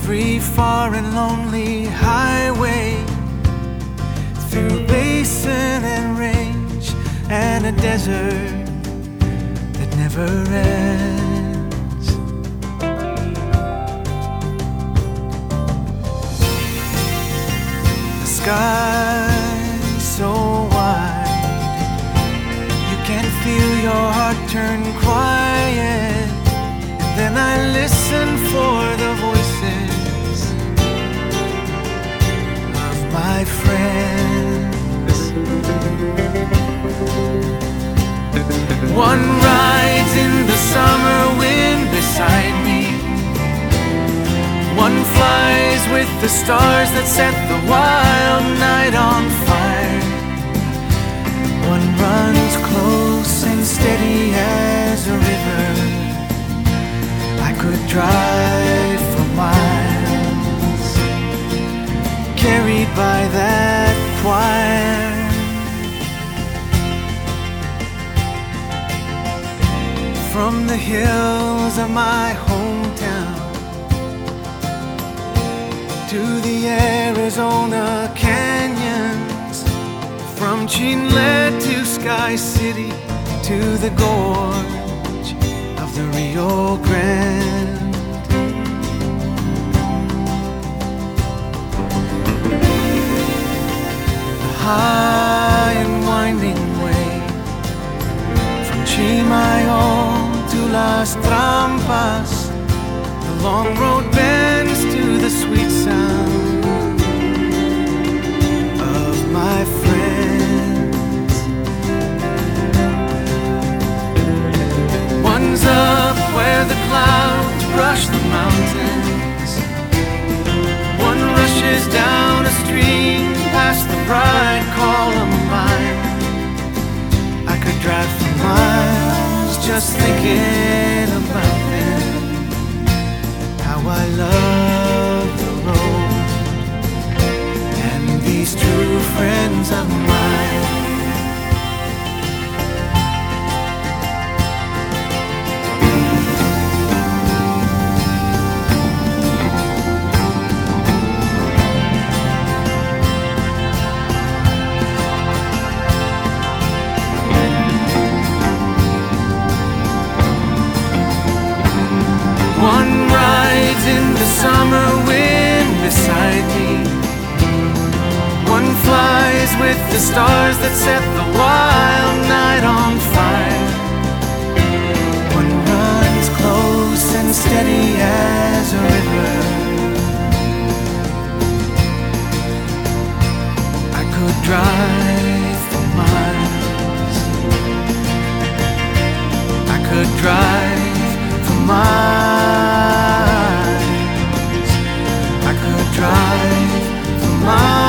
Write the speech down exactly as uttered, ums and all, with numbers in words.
every far and lonely highway, through basin and range and a desert that never ends. The sky so wide, you can feel your heart turn quiet. And then I listen for the voices of my friends. One rides in the summer wind beside me, one flies with the stars that set the wild night on fire. One runs close and steady as a river. I could drive for miles, carried by that choir. From the hills of my hometown to the Arizona canyons, from Chinle to Sky City to the gorge of the Rio Grande. The high and winding way from Chimayo to Las Trampas, the long road bends to the sweet sound of my friends. One's up where the clouds brush the mountains, one rushes down a stream past the bright Columbine. I could drive for miles just thinking about them, how I love the road and these true friends of mine. One rides in the summer wind beside me, one flies with the stars that set the wild night on fire. One runs close and steady as a river. I could drive for miles, I could drive for miles, I could drive for miles.